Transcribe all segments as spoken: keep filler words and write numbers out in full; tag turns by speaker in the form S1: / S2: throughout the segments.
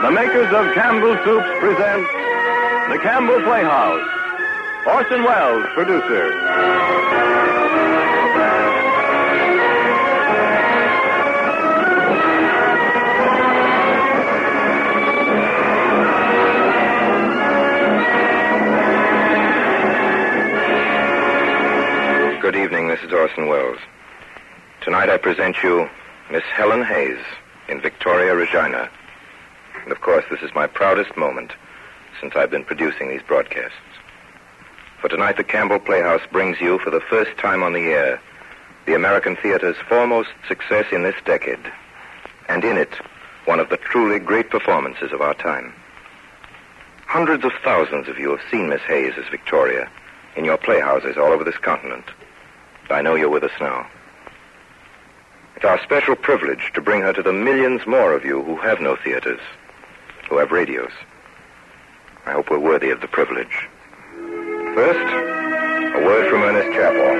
S1: The makers of Campbell Soups present The Campbell Playhouse. Orson Welles, producer.
S2: Good evening, this is Orson Welles. Tonight I present you Miss Helen Hayes in Victoria, Regina. And of course, this is my proudest moment since I've been producing these broadcasts. For tonight, the Campbell Playhouse brings you, for the first time on the air, the American theater's foremost success in this decade. And in it, one of the truly great performances of our time. Hundreds of thousands of you have seen Miss Hayes as Victoria in your playhouses all over this continent. I know you're with us now. It's our special privilege to bring her to the millions more of you who have no theaters, who have radios. I hope we're worthy of the privilege. First, a word from Ernest Chappell.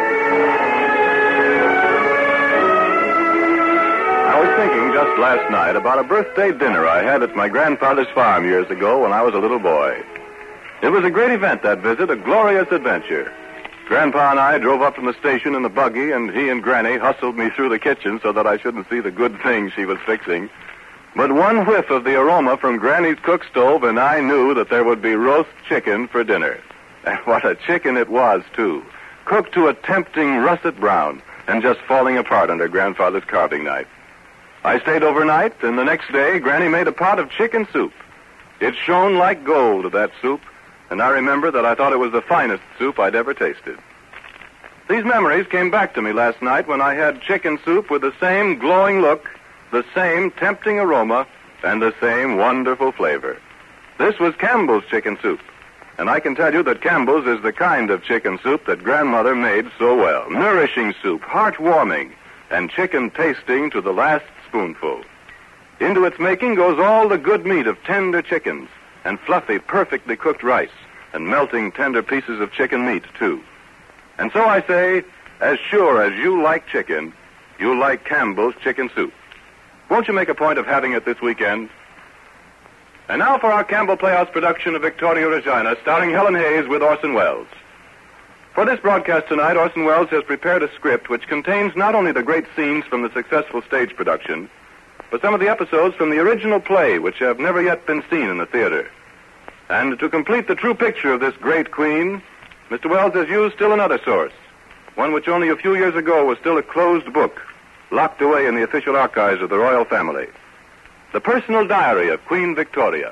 S1: I was thinking just last night about a birthday dinner I had at my grandfather's farm years ago when I was a little boy. It was a great event, that visit, a glorious adventure. Grandpa and I drove up from the station in the buggy, and he and Granny hustled me through the kitchen so that I shouldn't see the good things she was fixing. But one whiff of the aroma from Granny's cook stove, and I knew that there would be roast chicken for dinner. And what a chicken it was, too. Cooked to a tempting russet brown and just falling apart under Grandfather's carving knife. I stayed overnight, and the next day, Granny made a pot of chicken soup. It shone like gold, that soup, and I remember that I thought it was the finest soup I'd ever tasted. These memories came back to me last night when I had chicken soup with the same glowing look, the same tempting aroma, and the same wonderful flavor. This was Campbell's chicken soup, and I can tell you that Campbell's is the kind of chicken soup that Grandmother made so well. Nourishing soup, heartwarming, and chicken tasting to the last spoonful. Into its making goes all the good meat of tender chickens, and fluffy, perfectly cooked rice, and melting tender pieces of chicken meat, too. And so I say, as sure as you like chicken, you like Campbell's chicken soup. Won't you make a point of having it this weekend? And now for our Campbell Playhouse production of Victoria, Regina, starring Helen Hayes with Orson Welles. For this broadcast tonight, Orson Welles has prepared a script which contains not only the great scenes from the successful stage production, but some of the episodes from the original play which have never yet been seen in the theater. And to complete the true picture of this great queen, Mister Welles has used still another source, one which only a few years ago was still a closed book, locked away in the official archives of the royal family. The personal diary of Queen Victoria.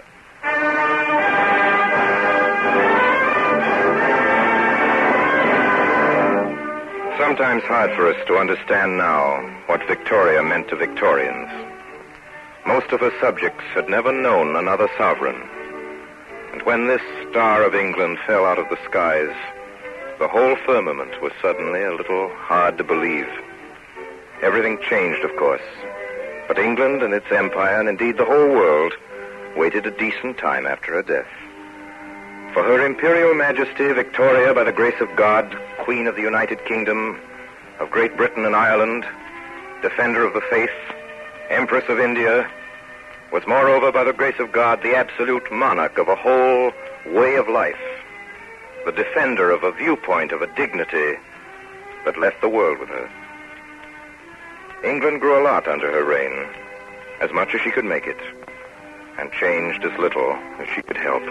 S2: Sometimes hard for us to understand now what Victoria meant to Victorians. Most of her subjects had never known another sovereign. And when this star of England fell out of the skies, the whole firmament was suddenly a little hard to believe. Everything changed, of course. But England and its empire, and indeed the whole world, waited a decent time after her death. For her Imperial Majesty, Victoria, by the grace of God, Queen of the United Kingdom, of Great Britain and Ireland, Defender of the Faith, Empress of India, was moreover, by the grace of God, the absolute monarch of a whole way of life, the defender of a viewpoint, of a dignity that left the world with her. England grew a lot under her reign, as much as she could make it, and changed as little as she could help.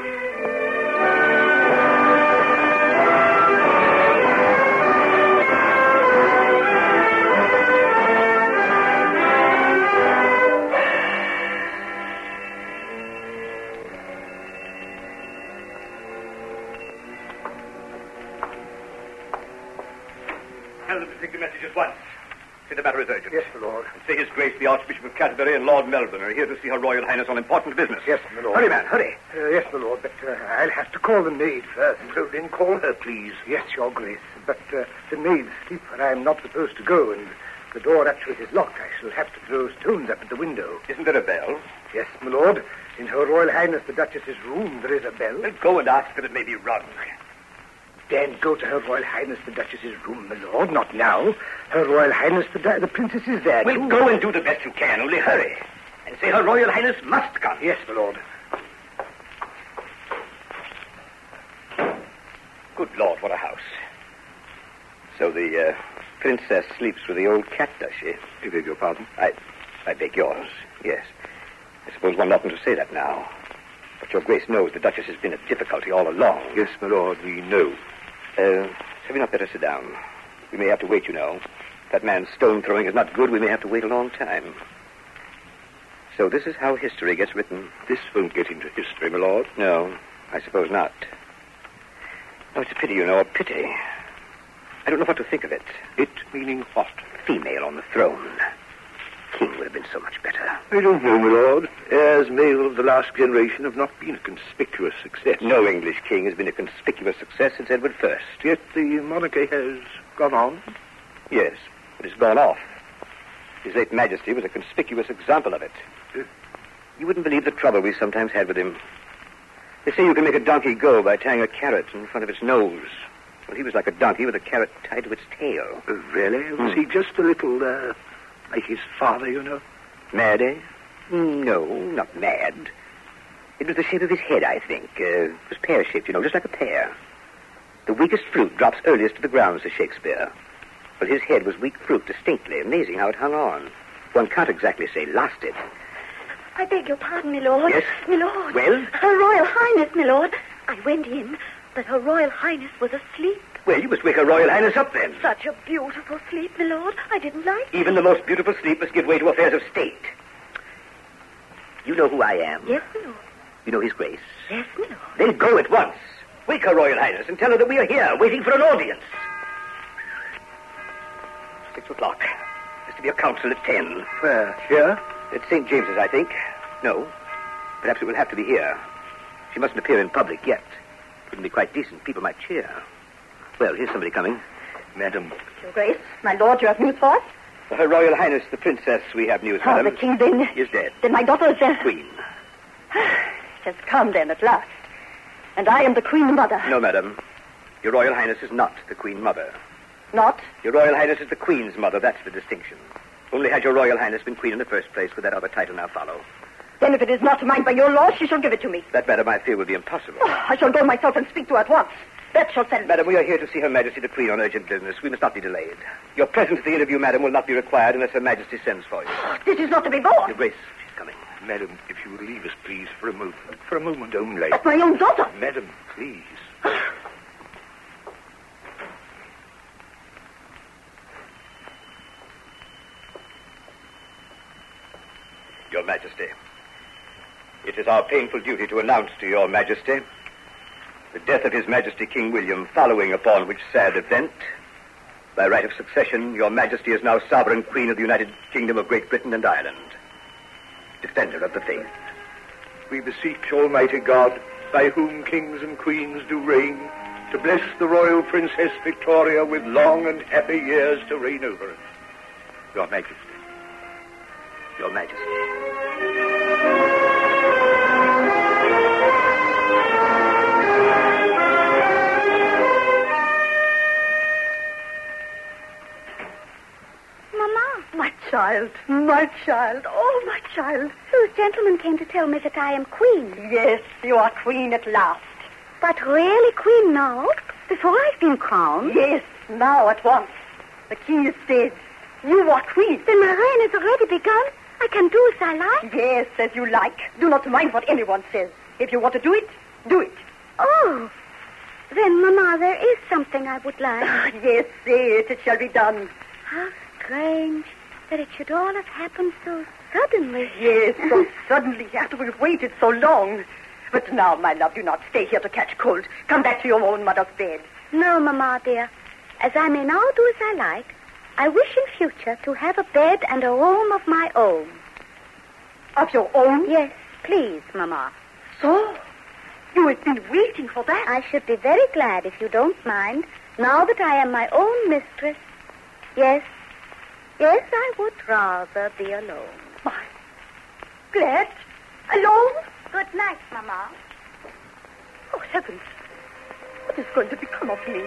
S3: Tell them to take the message at once. Say the matter is urgent.
S4: Yes, my lord.
S3: And say His Grace, the Archbishop of Canterbury and Lord Melbourne are here to see Her Royal Highness on important business.
S4: Yes, my lord.
S3: Hurry, man, hurry.
S4: Uh, yes, my lord, but uh, I'll have to call the maid first.
S3: So then call her, please.
S4: Yes, your grace. But uh, the maid's asleep where I am not supposed to go, and the door actually is locked. I shall have to throw stones up at the window.
S3: Isn't there a bell?
S4: Yes, my lord. In Her Royal Highness the Duchess's room there is a bell.
S3: Then go and ask her. It may be rung.
S4: Then go to Her Royal Highness the Duchess's room, my lord. Not now. Her Royal Highness the, du- the Princess is there,
S3: Well,
S4: too.
S3: go and do the best you can. Only hurry. And say Her Royal Highness must come.
S4: Yes, my lord.
S3: Good Lord, what a house. So the uh, princess sleeps with the old cat, does she?
S4: I beg your pardon?
S3: I, I beg yours, yes. I suppose one oughtn't to say that now. But your Grace knows the Duchess has been a difficulty all along.
S4: Yes, my lord, we know.
S3: Uh, have you not better sit down? We may have to wait, you know. If that man's stone throwing is not good, we may have to wait a long time. So this is how history gets written.
S4: This won't get into history, my lord.
S3: No, I suppose not. Oh, it's a pity, you know, a pity. I don't know what to think of it.
S4: It meaning what?
S3: Female on the throne. King would have been so much better.
S4: I don't know, my lord. Heirs male of the last generation have not been a conspicuous success.
S3: No English king has been a conspicuous success since Edward the First.
S4: Yet the monarchy has gone on.
S3: Yes, but it's gone off. His late Majesty was a conspicuous example of it.
S4: Uh,
S3: You wouldn't believe the trouble we sometimes had with him. They say you can make a donkey go by tying a carrot in front of its nose. Well, he was like a donkey with a carrot tied to its tail.
S4: uh, really? Was
S3: Hmm.
S4: he just a little, uh, like his father, you know?
S3: Mad, eh? No, not mad. It was the shape of his head, I think. Uh, it was pear-shaped, you know, just like a pear. The weakest fruit drops earliest to the ground, says Shakespeare. But his head was weak fruit distinctly. Amazing how it hung on. One can't exactly say lasted.
S5: I beg your pardon, my lord.
S3: Yes?
S5: My lord.
S3: Well?
S5: Her Royal Highness, my lord. I went in, but Her Royal Highness was asleep.
S3: Well, you must wake Her Royal Highness up then.
S5: Such a beautiful sleep, my lord. I didn't like it.
S3: Even the most beautiful sleep must give way to affairs of state. You know who I am.
S5: Yes, my lord.
S3: You know His Grace.
S5: Yes, my lord.
S3: Then go at once. Wake Her Royal Highness and tell her that we are here, waiting for an audience. Six o'clock. There's to be a council at ten.
S4: Where? Here?
S3: At Saint James's, I think. No. Perhaps it will have to be here. She mustn't appear in public yet. It wouldn't be quite decent. People might cheer. Well, here's somebody coming.
S4: Madam.
S5: Your Grace, my lord, you have news for us?
S3: For Her Royal Highness, the Princess, we have news,
S5: Oh,
S3: madam.
S5: the king then...
S3: Is dead.
S5: Then my daughter is there.
S3: Queen.
S5: It has come then at last. And I am the Queen Mother.
S3: No, madam. Your Royal Highness is not the Queen Mother.
S5: Not?
S3: Your Royal Highness is the Queen's mother. That's the distinction. Only had your Royal Highness been Queen in the first place, would that other title now follow.
S5: Then if it is not mine by your law, she shall give it to me.
S3: That, madam, I fear will be impossible.
S5: Oh, I shall go myself and speak to her at once. That shall settle.
S3: Madam, we are here to see Her Majesty the Queen on urgent business. We must not be delayed. Your presence at the interview, madam, will not be required unless Her Majesty sends for you.
S5: This is not to be borne.
S3: Your Grace, she's coming.
S4: Madam, if you would leave us, please, for a moment. For a moment only.
S5: That's my own daughter.
S4: Madam, please.
S3: Your Majesty, it is our painful duty to announce to Your Majesty the death of His Majesty King William, following upon which sad event, by right of succession, Your Majesty is now Sovereign Queen of the United Kingdom of Great Britain and Ireland, defender of the faith.
S4: We beseech Almighty God, by whom kings and queens do reign, to bless the royal Princess Victoria with long and happy years to reign over us. Your Majesty.
S3: Your Majesty.
S5: Mama. My child. My child. Oh, my child.
S6: Those gentlemen came to tell me that I am queen.
S5: Yes, you are queen at last.
S6: But really queen now? Before I've been crowned?
S5: Yes, now at once. The king is dead. You are queen.
S6: Then my reign has already begun. I can do as I like.
S5: Yes, as you like. Do not mind what anyone says. If you want to do it, do it.
S6: Oh. Then, Mama, there is something I would like.
S5: Yes, say it. It shall be done.
S6: How strange that it should all have happened so suddenly.
S5: Yes, so suddenly, after we've waited so long. But now, my love, do not stay here to catch cold. Come back to your own mother's bed.
S6: No, Mama, dear. As I may now do as I like, I wish in future to have a bed and a room of my own.
S5: Of your own?
S6: Yes, please, Mama.
S5: So, you have been waiting for that?
S6: I should be very glad if you don't mind, now that I am my own mistress. Yes, yes, I would rather be alone.
S5: My, glad? Alone?
S6: Good night, Mama.
S5: Oh, heavens. What is going to become of me?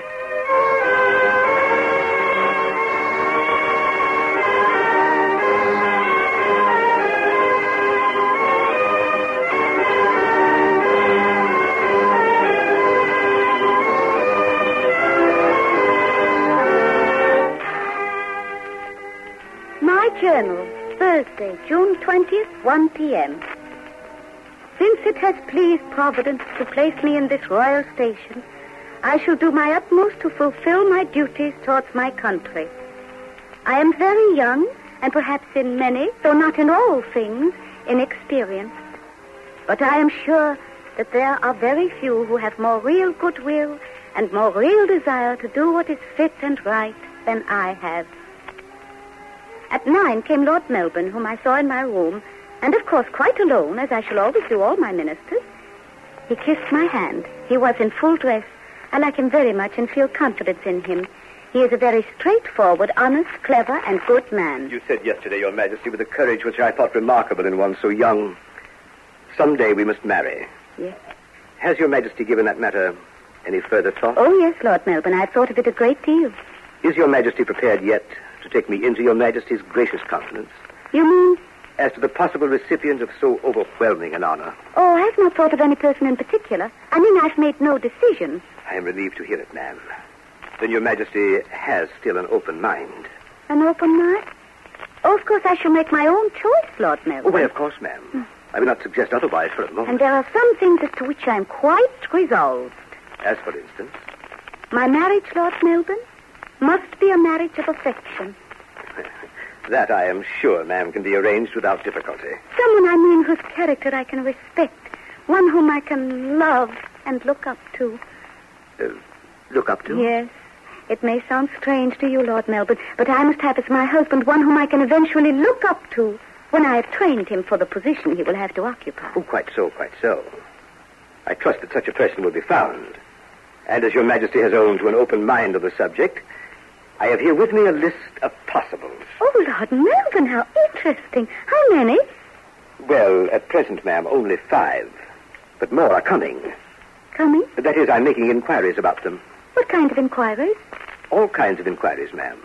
S6: Thursday, June twentieth, one p.m. Since it has pleased Providence to place me in this royal station, I shall do my utmost to fulfill my duties towards my country. I am very young, and perhaps in many, though not in all things, inexperienced. But I am sure that there are very few who have more real goodwill and more real desire to do what is fit and right than I have. At nine came Lord Melbourne, whom I saw in my room, and of course quite alone, as I shall always do all my ministers. He kissed my hand. He was in full dress. I like him very much and feel confidence in him. He is a very straightforward, honest, clever, and good man.
S3: You said yesterday, Your Majesty, with a courage which I thought remarkable in one so young, someday we must marry.
S6: Yes.
S3: Has Your Majesty given that matter any further thought?
S6: Oh, yes, Lord Melbourne. I've thought of it a great deal.
S3: Is Your Majesty prepared yet to take me into Your Majesty's gracious confidence?
S6: You mean?
S3: As to the possible recipient of so overwhelming an honor.
S6: Oh, I've not thought of any person in particular. I mean, I've made no decision.
S3: I am relieved to hear it, ma'am. Then Your Majesty has still an open mind.
S6: An open mind? Oh, of course, I shall make my own choice, Lord Melbourne.
S3: Oh, why, of course, ma'am. Mm. I will not suggest otherwise for a moment.
S6: And there are some things as to which I am quite resolved.
S3: As for instance?
S6: My marriage, Lord Melbourne, must be a marriage of affection.
S3: That, I am sure, ma'am, can be arranged without difficulty.
S6: Someone, I mean, whose character I can respect. One whom I can love and look up to.
S3: Uh, look up to?
S6: Yes. It may sound strange to you, Lord Melbourne, but I must have as my husband one whom I can eventually look up to when I have trained him for the position he will have to occupy.
S3: Oh, quite so, quite so. I trust that such a person will be found. And as Your Majesty has owned to an open mind on the subject, I have here with me a list of possibles.
S6: Oh, Lord Melbourne, how interesting. How many?
S3: Well, at present, ma'am, only five. But more are coming.
S6: Coming?
S3: That is, I'm making inquiries about them.
S6: What kind of inquiries?
S3: All kinds of inquiries, ma'am.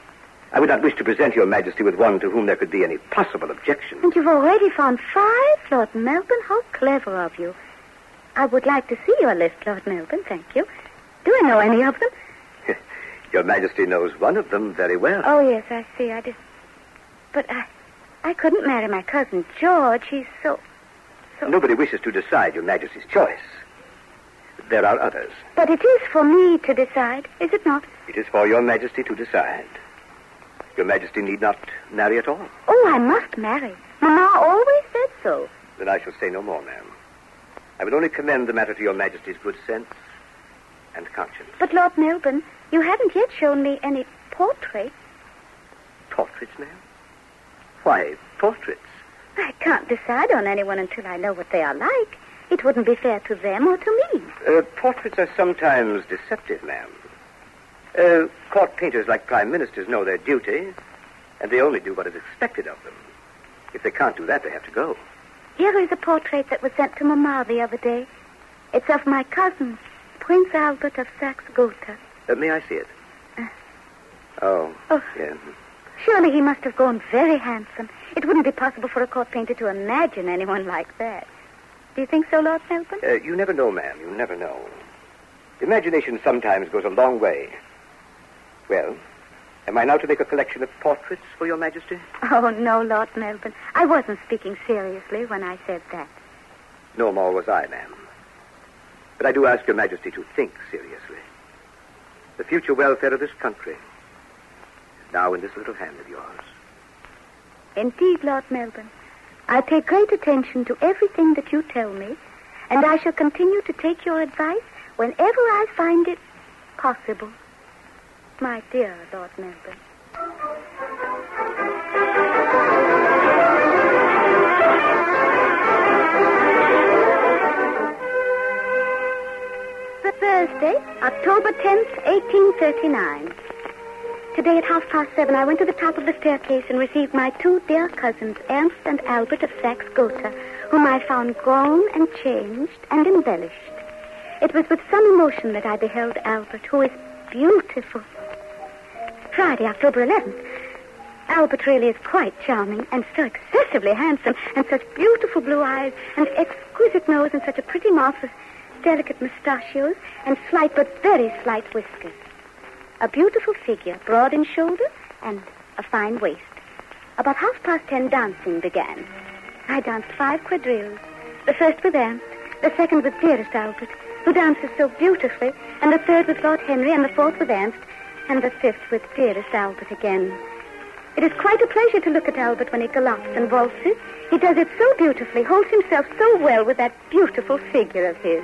S3: I would not wish to present Your Majesty with one to whom there could be any possible objection.
S6: And you've already found five, Lord Melbourne? How clever of you. I would like to see your list, Lord Melbourne, thank you. Do I know any of them?
S3: Your Majesty knows one of them very well.
S6: Oh, yes, I see. I just... But I... I couldn't marry my cousin George. He's so... so...
S3: Nobody wishes to decide Your Majesty's choice. There are others.
S6: But it is for me to decide, is it not?
S3: It is for Your Majesty to decide. Your Majesty need not marry at all.
S6: Oh, I must marry. Mamma always said so.
S3: Then I shall say no more, ma'am. I will only commend the matter to Your Majesty's good sense and conscience.
S6: But, Lord Melbourne, you haven't yet shown me any portraits.
S3: Portraits, ma'am? Why, portraits?
S6: I can't decide on anyone until I know what they are like. It wouldn't be fair to them or to me.
S3: Uh, portraits are sometimes deceptive, ma'am. Uh, court painters, like prime ministers, know their duty, and they only do what is expected of them. If they can't do that, they have to go.
S6: Here is a portrait that was sent to Mamma the other day. It's of my cousin, Prince Albert of Saxe-Gotha.
S3: Uh, may I see it?
S6: Uh,
S3: oh,
S6: oh,
S3: yeah.
S6: Surely he must have grown very handsome. It wouldn't be possible for a court painter to imagine anyone like that. Do you think so, Lord Melbourne?
S3: Uh, you never know, ma'am. You never know. Imagination sometimes goes a long way. Well, am I now to make a collection of portraits for Your Majesty?
S6: Oh, no, Lord Melbourne. I wasn't speaking seriously when I said that.
S3: No more was I, ma'am. But I do ask Your Majesty to think seriously. The future welfare of this country is now in this little hand of yours.
S6: Indeed, Lord Melbourne. I pay great attention to everything that you tell me, and I shall continue to take your advice whenever I find it possible. My dear Lord Melbourne. Thursday, October tenth, eighteen thirty-nine. Today at half past seven, I went to the top of the staircase and received my two dear cousins, Ernst and Albert of Saxe-Gotha, whom I found grown and changed and embellished. It was with some emotion that I beheld Albert, who is beautiful. Friday, October eleventh. Albert really is quite charming and so excessively handsome, and such beautiful blue eyes and exquisite nose and such a pretty mouth with delicate mustachios and slight but very slight whiskers. A beautiful figure, broad in shoulder and a fine waist. about half past ten, dancing began. I danced five quadrilles. The first with Ernst, the second with dearest Albert, who dances so beautifully, and the third with Lord Henry, and the fourth with Ernst, and the fifth with dearest Albert again. It is quite a pleasure to look at Albert when he gallops and waltzes. He does it so beautifully, holds himself so well with that beautiful figure of his.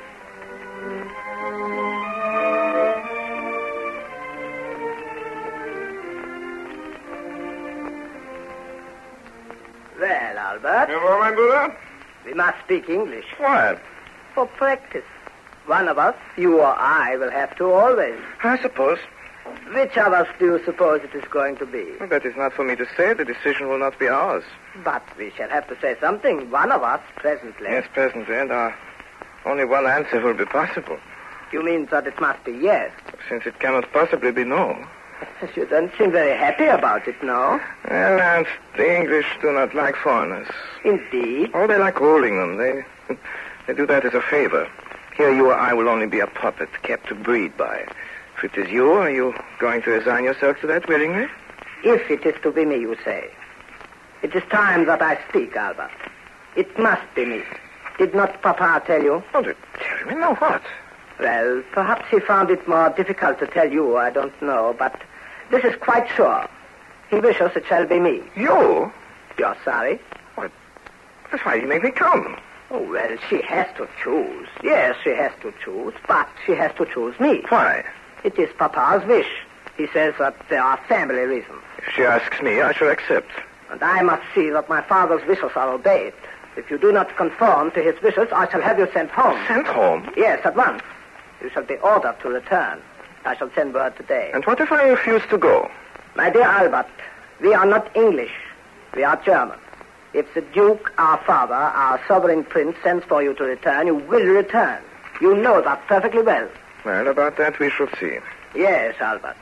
S7: Well, Albert,
S2: Hello, my brother.
S7: we must speak English.
S2: Why?
S7: For practice. One of us, you or I, will have to always.
S2: I suppose.
S7: Which of us do you suppose it is going to be?
S2: Well, that is not for me to say. The decision will not be ours.
S7: But we shall have to say something. One of us, presently.
S2: Yes, presently, and uh, only one answer will be possible.
S7: You mean that it must be yes?
S2: Since it cannot possibly be no.
S7: You don't seem very happy about it, no?
S2: Well, Ernst, the English do not like foreigners.
S7: Indeed.
S2: Oh, they like ruling them. They, they do that as a favor. Here you or I will only be a puppet, kept to breed by. If it is you, are you going to resign yourself to that willingly?
S7: If it is to be me, you say. It is time that I speak, Albert. It must be me. Did not Papa tell you?
S2: Oh, to tell me now what?
S7: Well, perhaps he found it more difficult to tell you, I don't know, but this is quite sure. He wishes it shall be me.
S2: You?
S7: You're sorry?
S2: What? That's why you make me come.
S7: Oh, well, she has to choose. Yes, she has to choose, but she has to choose me.
S2: Why?
S7: It is Papa's wish. He says that there are family reasons.
S2: If she asks me, I shall accept.
S7: And I must see that my father's wishes are obeyed. If you do not conform to his wishes, I shall have you sent home.
S2: Sent home?
S7: Yes, at once. You shall be ordered to return. I shall send word today.
S2: And what if I refuse to go?
S7: My dear Albert, we are not English. We are German. If the Duke, our father, our sovereign prince, sends for you to return, you will return. You know that perfectly well.
S2: Well, about that we shall see.
S7: Yes, Albert.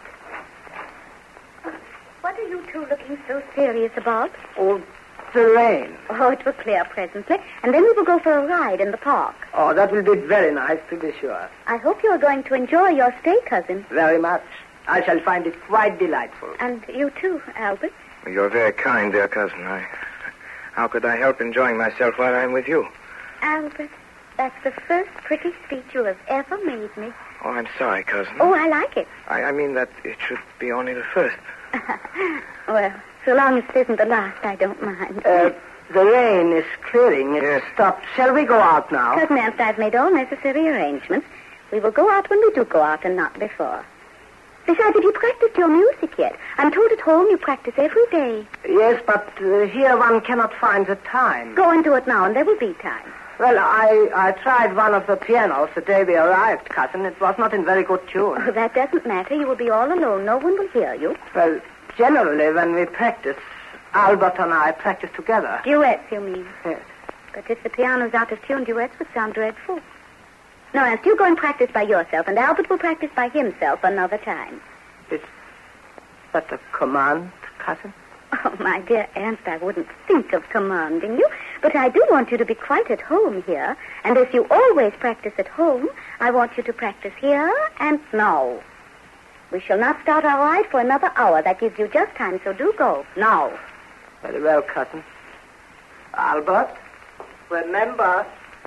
S6: What are you two looking so serious about?
S7: Oh, the rain.
S6: Oh, it will clear presently, and then we will go for a ride in the park.
S7: Oh, that will be very nice, to be sure.
S6: I hope you are going to enjoy your stay, cousin.
S7: Very much. I shall find it quite delightful.
S6: And you too, Albert.
S2: You're very kind, dear cousin. I, how could I help enjoying myself while I'm with you?
S6: Albert, that's the first pretty speech you have ever made me.
S2: Oh, I'm sorry, cousin.
S6: Oh, I like it.
S2: I, I mean that it should be only the first.
S6: Well, so long as it isn't the last, I don't mind.
S7: Uh, the rain is clearing. It
S2: Yes.
S7: stopped. Shall we go out now?
S6: Cousin Ernst, I've made all necessary arrangements. We will go out when we do go out and not before. Besides, have you practiced your music yet? I'm told at home you practice every day.
S7: Yes, but uh, here one cannot find the time.
S6: Go and do it now, and there will be time.
S7: Well, I, I tried one of the pianos the day we arrived, cousin. It was not in very good tune.
S6: Oh, that doesn't matter. You will be all alone. No one will hear you.
S7: Well, generally, when we practice, Albert and I practice together.
S6: Duets, you mean?
S7: Yes.
S6: But if the piano's out of tune, duets would sound dreadful. No, Ernst, you go and practice by yourself, and Albert will practice by himself another time.
S7: Is that a command, cousin?
S6: Oh, my dear Ernst, I wouldn't think of commanding you, but I do want you to be quite at home here. And if you always practice at home, I want you to practice here and now. We shall not start our ride for another hour. That gives you just time, so do go. Now.
S7: Very well, cousin. Albert, remember.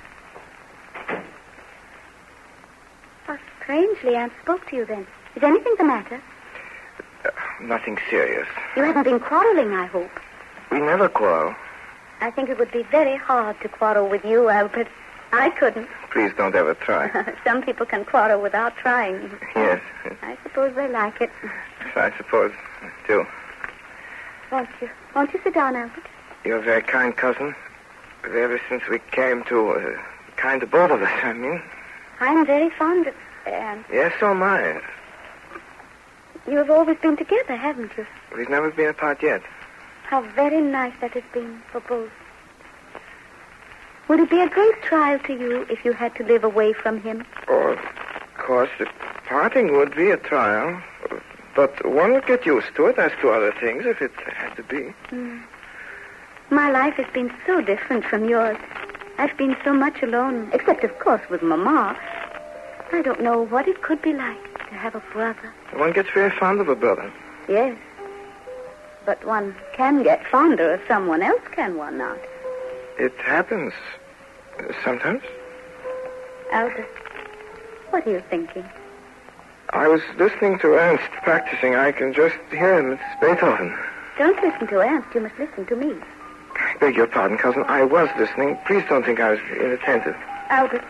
S6: How strangely Ernst spoke to you then. Is anything the matter?
S2: Uh, nothing serious.
S6: You haven't been quarreling, I hope.
S2: We never quarrel.
S6: I think it would be very hard to quarrel with you, Albert. I couldn't.
S2: Please don't ever try.
S6: Some people can quarrel without trying.
S2: Yes.
S6: I suppose they like it.
S2: I suppose, too.
S6: Won't you? Won't you sit down, Albert?
S2: You're very kind, cousin. Ever since we came to... Uh, kind to both of us, I mean.
S6: I'm very fond of... Um,
S2: Yes, so am I.
S6: you have always been together, haven't you?
S2: We've never been apart yet.
S6: How very nice that has been for both. Would it be a great trial to you if you had to live away from him?
S2: Oh, of course, the parting would be a trial. But one would get used to it as to other things if it had to be.
S6: Mm. My life has been so different from yours. I've been so much alone, except, of course, with Mama. I don't know what it could be like to have a brother.
S2: One gets very fond of a brother.
S6: Yes. But one can get fonder of someone else, can one not?
S2: It happens. Uh, sometimes.
S6: Albert, what are you thinking?
S2: I was listening to Ernst practicing. I can just hear him. It's Beethoven.
S6: Don't listen to Ernst. You must listen to me.
S2: I beg your pardon, cousin. I was listening. Please don't think I was inattentive.
S6: Albert,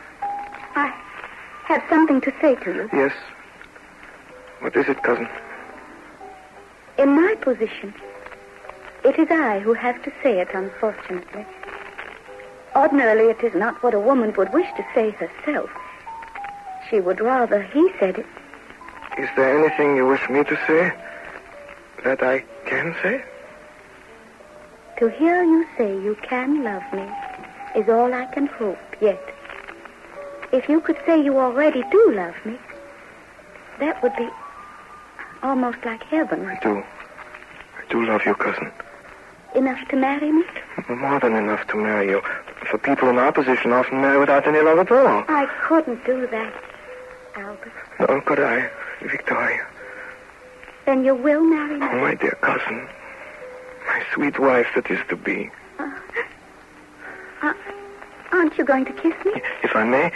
S6: I have something to say to you.
S2: Yes. What is it, cousin?
S6: In my position, it is I who have to say it, unfortunately. Ordinarily, it is not what a woman would wish to say herself. She would rather he said it.
S2: Is there anything you wish me to say that I can say?
S6: To hear you say you can love me is all I can hope yet. If you could say you already do love me, that would be almost like heaven.
S2: I do. I do love you, cousin.
S6: Enough to marry me?
S2: More than enough to marry you. For people in our position often marry without any love at all.
S6: I couldn't do that, Albert.
S2: Nor could I, Victoria.
S6: Then you will marry me?
S2: Oh, my dear cousin. My sweet wife that is to be.
S6: Uh, uh, aren't you going to kiss me?
S2: If I may.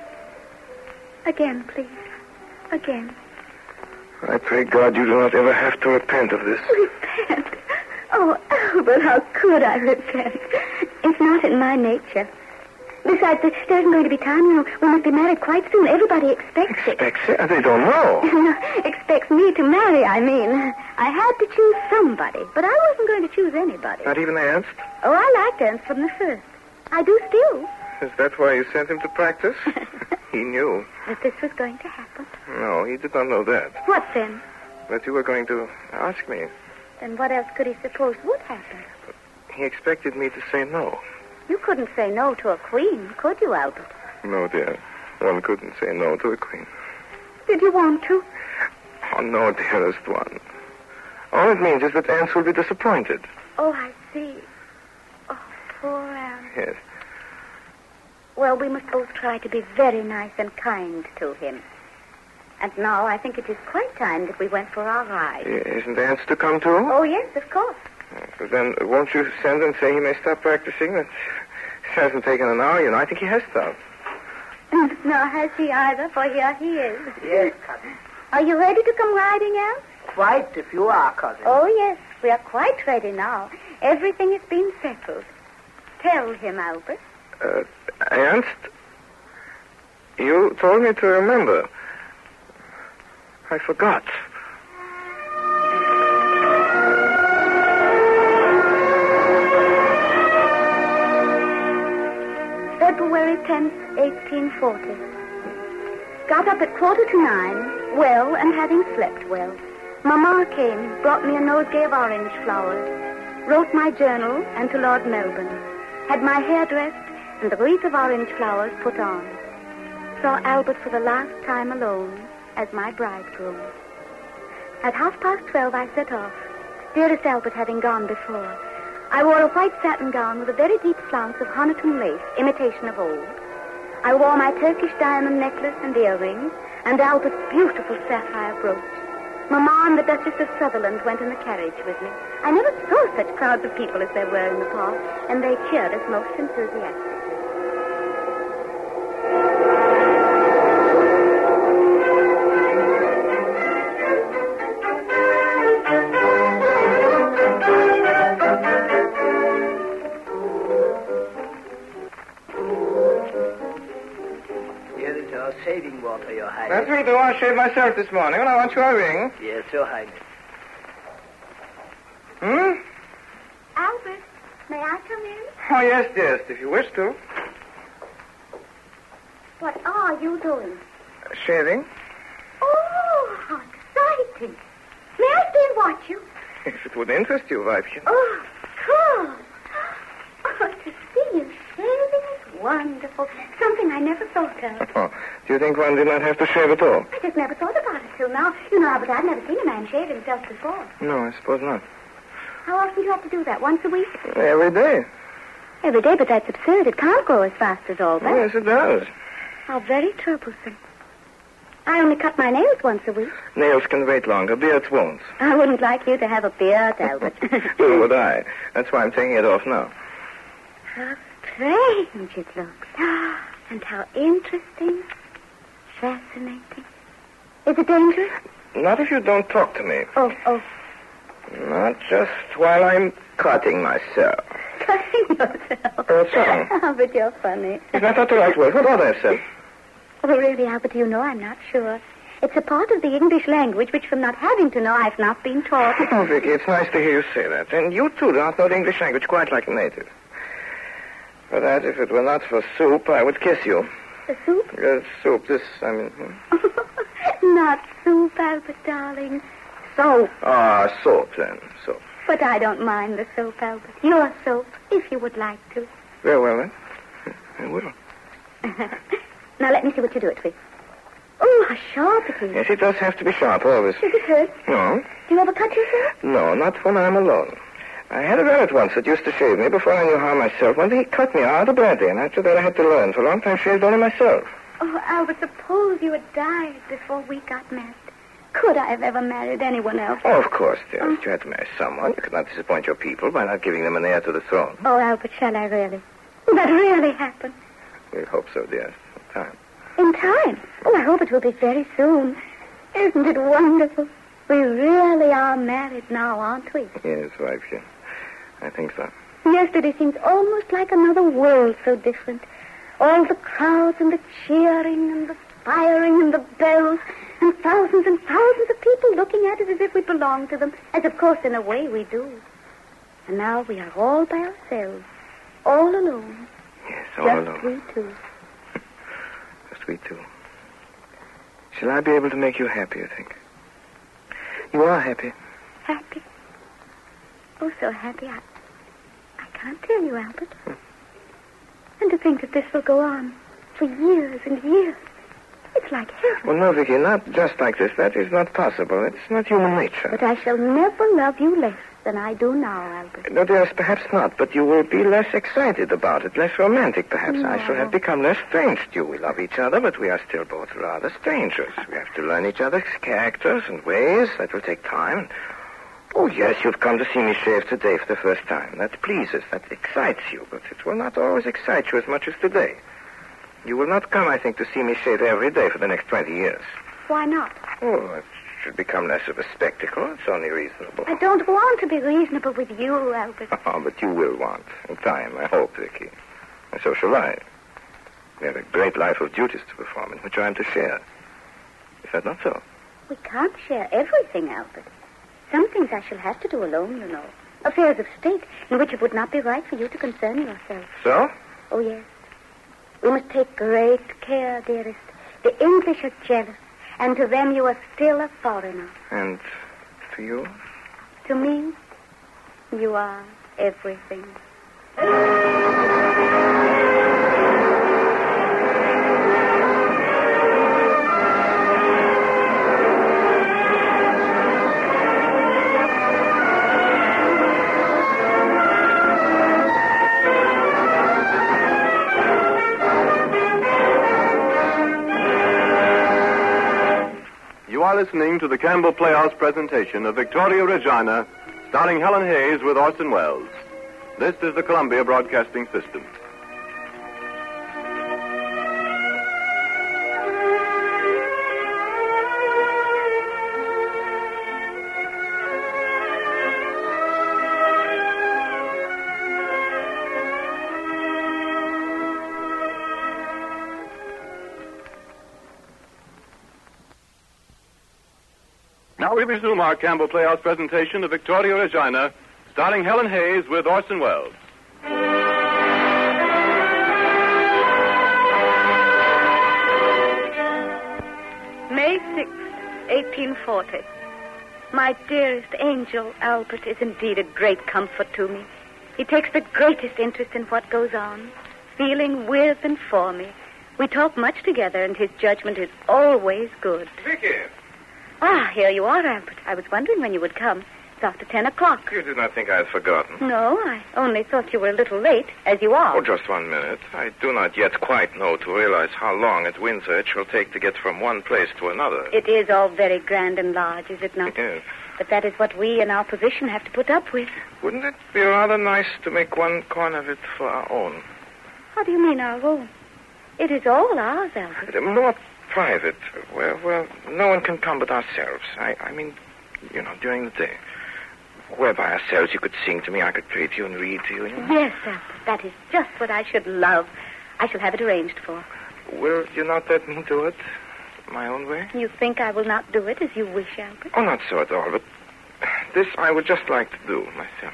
S6: Again, please. Again.
S2: I pray God you do not ever have to repent of this.
S6: Repent? Oh, Albert, how could I repent? It's not in my nature. Besides, there isn't going to be time. You know, we must be married quite soon. Everybody expects it.
S2: Expects it? They don't know.
S6: No, expects me to marry, I mean. I had to choose somebody, but I wasn't going to choose anybody.
S2: Not even Ernst?
S6: Oh, I liked Ernst from the first. I do still.
S2: Is that why you sent him to practice? He knew.
S6: That this was going to happen?
S2: No, he did not know that.
S6: What then?
S2: That you were going to ask me.
S6: Then what else could he suppose would happen?
S2: He expected me to say no.
S6: You couldn't say no to a queen, could you, Albert?
S2: No, dear. One couldn't say no to a queen.
S6: Did you want to?
S2: Oh, no, dearest one. All it means is that Ernst will be disappointed.
S6: Oh, I see. Oh, poor Ernst.
S2: Yes.
S6: Well, we must both try to be very nice and kind to him. And now I think it is quite time that we went for our ride.
S2: Isn't Ernst to come, too?
S6: Oh, yes, of course.
S2: But then won't you send and say he may stop practicing? It hasn't taken an hour, you know. I think he has stopped.
S6: Nor has he either, for here he is.
S7: Yes, cousin.
S6: Are you ready to come riding, Al?
S7: Quite, if you are, cousin.
S6: Oh, yes. We are quite ready now. Everything has been settled. Tell him, Albert.
S2: Uh, Ernst, you told me to remember. I forgot.
S6: February tenth, eighteen forty. Got up at quarter to nine, well and having slept well. Mamma came, brought me a nosegay of orange flowers, wrote my journal and to Lord Melbourne, had my hair dressed and the wreath of orange flowers put on. Saw Albert for the last time alone as my bridegroom. At half past twelve I set off, dearest Albert having gone before. I wore a white satin gown with a very deep flounce of Honiton lace, imitation of old. I wore my Turkish diamond necklace and earrings, and Albert's beautiful sapphire brooch. Mamma and the Duchess of Sutherland went in the carriage with me. I never saw such crowds of people as there were in the park, and they cheered us most enthusiastically.
S7: Saving water, Your Highness.
S2: That's what I want to shave myself this morning, and I want your ring.
S7: Yes, Your Highness.
S2: Hmm?
S6: Albert, may I come in?
S2: Oh, yes, dearest, if you wish to.
S6: What are you doing?
S2: Uh, shaving.
S6: Oh, how exciting. May I stay and watch you?
S2: If it would interest you, Weibchen.
S6: Oh, cool. Oh, to see you shaving is wonderful. Something I never thought of.
S2: Oh, do you think one did not have to shave at all?
S6: I just never thought about it till now. You know, Albert, I've never seen a man shave himself before.
S2: No, I suppose not.
S6: How often do you have to do that? Once a week?
S2: Every day.
S6: Every day, but that's absurd. It can't grow as fast as all that.
S2: Yes, it does.
S6: How very troublesome. I only cut my nails once a week.
S2: Nails can wait longer. Beards won't.
S6: I wouldn't like you to have a beard, Albert.
S2: So would I. That's why I'm taking it off now.
S6: How strange it looks. And how interesting. Fascinating. Is it dangerous?
S2: Not if you don't talk to me.
S6: Oh, oh.
S2: Not just while I'm cutting myself.
S6: Cutting yourself?
S2: What's wrong?
S6: Albert, you're funny.
S2: Is that not the right word? What ought I have said?
S6: Oh, really, Albert, you know, I'm not sure. It's a part of the English language which, from not having to know, I've not been taught.
S2: Oh, Vicky, it's nice to hear you say that. And you, too, do not know the English language quite like a native. For that, if it were not for soup, I would kiss you.
S6: The soup?
S2: Yes, soup, this, I mean... Hmm?
S6: Not soup, Albert, darling. Soap.
S2: Ah, soap, then, soap.
S6: But I don't mind the soap, Albert. Your soap, if you would like to.
S2: Very well, then. I will.
S6: Now, let me see what you do it with. Oh, how sharp it is.
S2: Yes, it does have to be sharp, always.
S6: Does it hurt?
S2: No.
S6: Do you ever cut yourself?
S2: No, not when I'm alone. I had a rabbit once that used to shave me before I knew how myself. One day he cut me out of badly, and after that I had to learn. For a long time, shaved only myself.
S6: Oh, Albert, suppose you had died before we got married. Could I have ever married anyone else?
S2: Oh, of course, dearest. You had to marry someone. You could not disappoint your people by not giving them an heir to the throne.
S6: Oh, Albert, shall I really? Will that really happen?
S2: We hope so, dearest. In time.
S6: In time? Oh, I hope it will be very soon. Isn't it wonderful? We really are married now, aren't we?
S2: Yes, wifey. I think so.
S6: Yesterday seems almost like another world, so different. All the crowds and the cheering and the firing and the bells and thousands and thousands of people looking at us as if we belonged to them, as of course in a way we do. And now we are all by ourselves, all alone.
S2: Yes, all
S6: Just
S2: alone.
S6: we two.
S2: Just we two. Shall I be able to make you happy, you think? You are happy.
S6: Happy? Oh, so happy. I, I can't tell you, Albert.
S2: Hmm.
S6: And to think that this will go on for years and years. It's like heaven.
S2: Well, no, Vicky, not just like this. That is not possible. It's not human nature.
S6: But I shall never love you less than I do now, Albert.
S2: No, dearest, perhaps not, but you will be less excited about it, less romantic, perhaps.
S6: No.
S2: I shall have become less strange to you. We love each other, but we are still both rather strangers. We have to learn each other's characters and ways. That will take time. Oh, yes, you've come to see me shave today for the first time. That pleases, that excites you, but it will not always excite you as much as today. You will not come, I think, to see me shave every day for the next twenty years.
S6: Why not?
S2: Oh, it should become less of a spectacle. It's only reasonable.
S6: I don't want to be reasonable with you, Albert.
S2: Oh, but you will want. In time, I hope, Vicky. And so shall I. We have a great life of duties to perform in which I am to share. Is that not so?
S6: We can't share everything, Albert. Some things I shall have to do alone, you know. Affairs of state in which it would not be right for you to concern yourself.
S2: So?
S6: Oh, yes. We must take great care, dearest. The English are jealous, and to them you are still a foreigner.
S2: And to you?
S6: To me, you are everything.
S1: You are listening to the Campbell Playhouse presentation of Victoria Regina, starring Helen Hayes with Orson Welles. This is the Columbia Broadcasting System. Now we resume our Campbell Playhouse presentation of Victoria Regina, starring Helen Hayes with Orson Welles.
S6: May sixth, eighteen forty. My dearest angel, Albert, is indeed a great comfort to me. He takes the greatest interest in what goes on, feeling with and for me. We talk much together, and his judgment is always good.
S2: Vicky!
S6: Ah, here you are, Albert. I was wondering when you would come. It's after ten o'clock.
S2: You did not think I had forgotten.
S6: No, I only thought you were a little late, as you are.
S2: Oh, just one minute. I do not yet quite know to realize how long at Windsor it shall take to get from one place to another.
S6: It is all very grand and large, is it not?
S2: Yes.
S6: But that is what we in our position have to put up with.
S2: Wouldn't it be rather nice to make one corner of it for our own?
S6: How do you mean our own? It is all ours, Albert.
S2: More private, where, where no one can come but ourselves. I, I mean, you know, during the day. Where by ourselves you could sing to me, I could play to you and read to you. you know?
S6: Yes, Albert, that is just what I should love. I shall have it arranged for.
S2: Will you not let me do it my own way?
S6: You think I will not do it as you wish, Albert?
S2: Oh, not so at all, but this I would just like to do myself.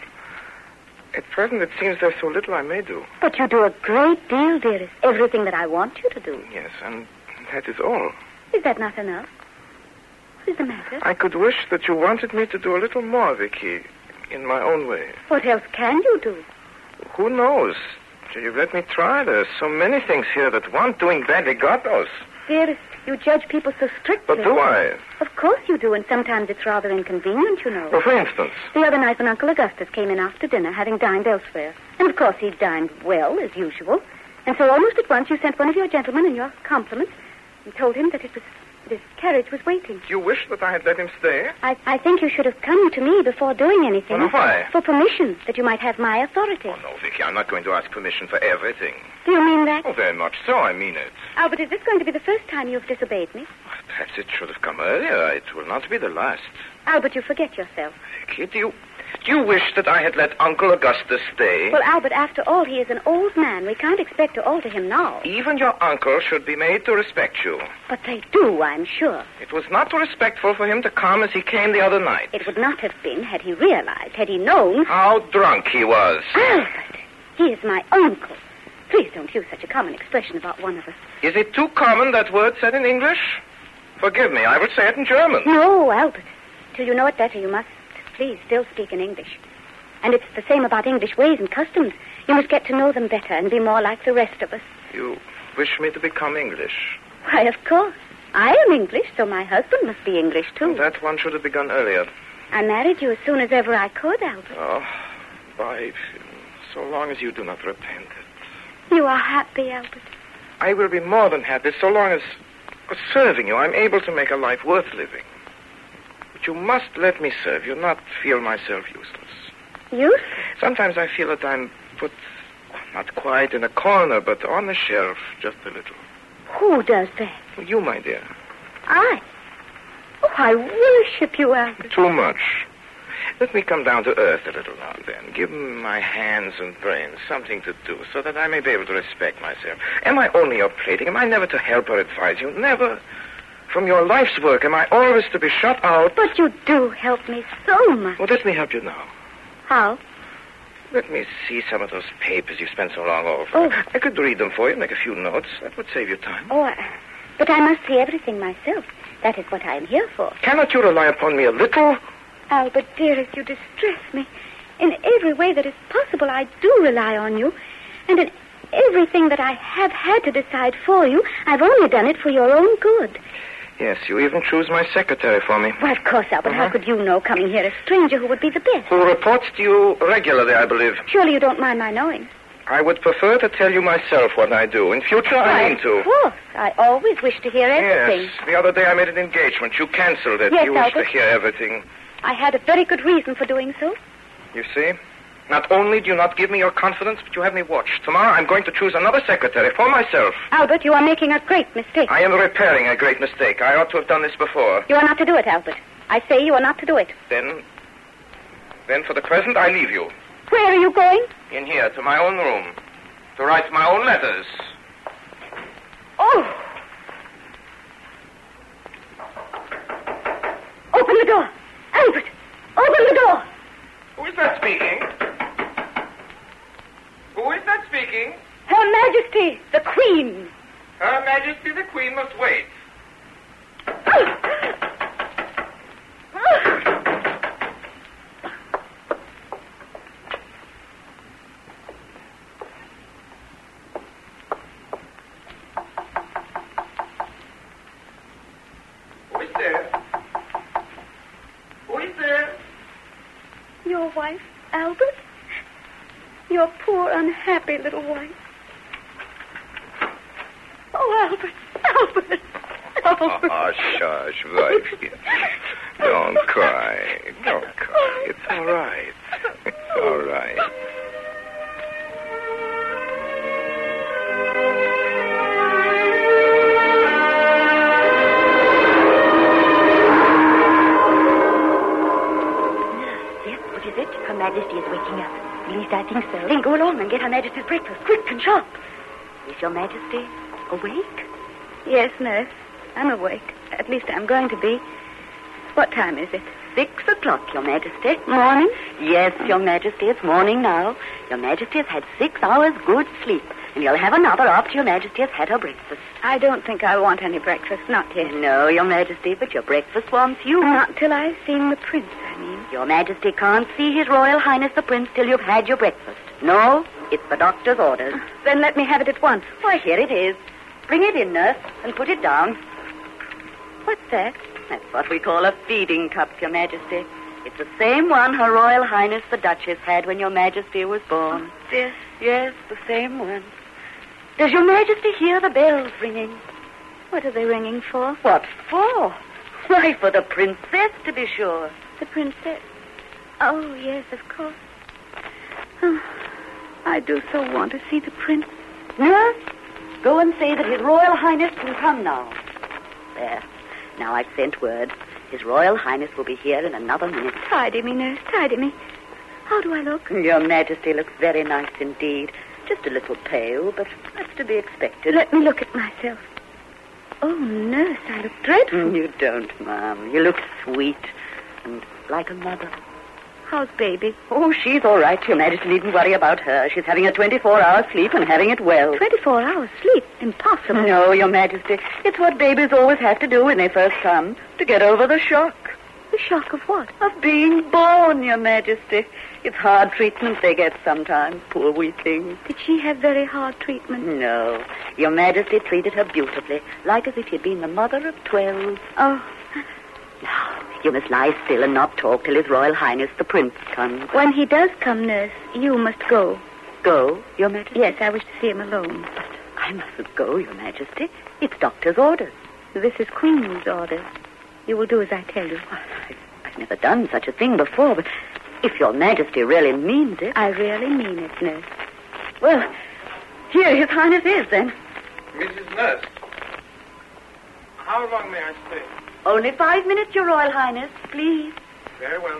S2: At present, it seems there's so little I may do.
S6: But you do a great deal, dearest. Everything that I want you to do.
S2: Yes, and that is all.
S6: Is that not enough? What is the matter?
S2: I could wish that you wanted me to do a little more, Vicky, in my own way.
S6: What else can you do?
S2: Who knows? You've let me try. There's so many things here that want doing badly, God knows.
S6: Dearest, you judge people so strictly.
S2: But do I?
S6: Of course you do, and sometimes it's rather inconvenient, you know.
S2: Well, for instance?
S6: The other night when Uncle Augustus came in after dinner, having dined elsewhere. And of course he dined well, as usual. And so almost at once you sent one of your gentlemen in your compliments and told him that it was his carriage was waiting.
S2: You wish that I had let him stay?
S6: I, I think you should have come to me before doing anything.
S2: Well, why?
S6: For permission, that you might have my authority.
S2: Oh, no, Vicky, I'm not going to ask permission for everything.
S6: Do you mean that?
S2: Oh, very much so, I mean it.
S6: Albert, is this going to be the first time you've disobeyed me?
S2: Perhaps it should have come earlier. It will not be the last.
S6: Albert, you forget yourself.
S2: Vicky, do you... Do you wish that I had let Uncle Augustus stay?
S6: Well, Albert, after all, he is an old man. We can't expect to alter him now.
S2: Even your uncle should be made to respect you.
S6: But they do, I'm sure.
S2: It was not respectful for him to come as he came the other night.
S6: It would not have been had he realized, had he known...
S2: How drunk he was.
S6: Albert, he is my uncle. Please don't use such a common expression about one of us.
S2: Is it too common, that word said in English? Forgive me, I will say it in German.
S6: No, Albert. Till you know it better, you must... Please, still speak in English. And it's the same about English ways and customs. You must get to know them better and be more like the rest of us.
S2: You wish me to become English?
S6: Why, of course. I am English, so my husband must be English, too.
S2: That one should have begun earlier.
S6: I married you as soon as ever I could, Albert.
S2: Oh, by... So long as you do not repent it.
S6: You are happy, Albert.
S2: I will be more than happy so long as, as serving you, I'm able to make a life worth living. You must let me serve you, not feel myself useless.
S6: Useless?
S2: Sometimes I feel that I'm put, not quite in a corner, but on the shelf, just a little.
S6: Who does that?
S2: You, my dear.
S6: I? Oh, I worship you, Albert.
S2: Too much. Let me come down to earth a little now and then. Give my hands and brains something to do so that I may be able to respect myself. Am I only your plaything? Am I never to help or advise you? Never. From your life's work, am I always to be shut out?
S6: But you do help me so much.
S2: Well, let me help you now.
S6: How?
S2: Let me see some of those papers you've spent so long over.
S6: Oh.
S2: I could read them for you, make a few notes. That would save you time.
S6: Oh, I, but I must see everything myself. That is what I am here for.
S2: Cannot you rely upon me a little?
S6: Albert, dearest, you distress me. In every way that is possible, I do rely on you. And in everything that I have had to decide for you, I've only done it for your own good.
S2: Yes, you even choose my secretary for me.
S6: Well, of course, Albert.
S2: Uh-huh.
S6: How could you know, coming here, a stranger who would be the best?
S2: Who reports to you regularly, I believe.
S6: Surely you don't mind my knowing.
S2: I would prefer to tell you myself what I do. In future, I mean to.
S6: Of course. I always wish to hear everything.
S2: Yes. The other day I made an engagement. You canceled it.
S6: Yes,
S2: you wished
S6: Albert.
S2: to hear everything.
S6: I had a very good reason for doing so.
S2: You see? Not only do you not give me your confidence, but you have me watched. Tomorrow I'm going to choose another secretary for myself.
S6: Albert, you are making a great mistake.
S2: I am repairing a great mistake. I ought to have done this before.
S6: You are not to do it, Albert. I say you are not to do it.
S2: Then, then for the present, I leave you.
S6: Where are you going?
S2: In here, to my own room. To write my own letters.
S6: Oh! Open the door. Albert, open the door.
S2: Who is that speaking? Who is that speaking?
S6: Her Majesty, the Queen.
S2: Her Majesty the Queen must wait. Who is there? Who is there?
S6: wife, Albert? Your poor, unhappy little wife. Oh, Albert, Albert, Albert.
S2: Oh, shush, wife. Don't cry. Don't cry. It's all right. It's all right.
S5: Her Majesty is waking up. At least I think so. Then go along and get Her Majesty's breakfast, quick and sharp. Is Your Majesty awake?
S6: Yes, nurse. I'm awake. At least I'm going to be. What time is it?
S5: Six o'clock, Your Majesty.
S6: Morning?
S5: Yes, Your Majesty. It's morning now. Your Majesty has had six hours good sleep, and you'll have another after Your Majesty has had her breakfast.
S6: I don't think I want any breakfast. Not yet.
S5: No, Your Majesty, but your breakfast wants you.
S6: Not till I've seen the prince, I mean.
S5: Your Majesty can't see His Royal Highness the Prince till you've had your breakfast. No, it's the doctor's orders.
S6: Then let me have it at once.
S5: Why, here it is. Bring it in, nurse, and put it down.
S6: What's that?
S5: That's what we call a feeding cup, Your Majesty. It's the same one Her Royal Highness the Duchess had when Your Majesty was born.
S6: Oh, dear.
S5: Yes, the same one. Does Your Majesty hear the bells ringing?
S6: What are they ringing for?
S5: What for? Why, for the princess, to be sure.
S6: The princess? Oh, yes, of course. Oh, I do so want to see the prince.
S5: Nurse, go and say that His Royal Highness can come now. There. Now I've sent word. His Royal Highness will be here in another minute.
S6: Tidy me, nurse, tidy me. How do I look?
S5: Your Majesty looks very nice indeed. Just a little pale, but that's to be expected.
S6: Let me look at myself. Oh, nurse, I look dreadful.
S5: You don't, ma'am. You look sweet and like a mother.
S6: How's baby?
S5: Oh, she's all right. Your Majesty needn't worry about her. She's having a twenty-four hour sleep and having it well.
S6: twenty-four hours sleep? Impossible.
S5: No, Your Majesty. It's what babies always have to do when they first come, to get over the shock.
S6: The shock of what?
S5: Of being born, Your Majesty. It's hard treatment they get sometimes, poor weaklings.
S6: Did she have very hard treatment?
S5: No. Your Majesty treated her beautifully, like as if she'd been the mother of twelve.
S6: Oh.
S5: Now, you must lie still and not talk till His Royal Highness the Prince comes.
S6: When he does come, nurse, you must go.
S5: Go, Your Majesty?
S6: Yes, I wish to see him alone.
S5: But I mustn't go, Your Majesty. It's doctor's orders.
S6: This is Queen's orders. You will do as I tell you.
S5: Well, I've, I've never done such a thing before, but if Your Majesty really means it...
S6: I really mean it, nurse.
S5: Well, here His Highness is, then.
S8: Missus Nurse, how long may I stay?
S5: Only five minutes, Your Royal Highness, please.
S8: Very well.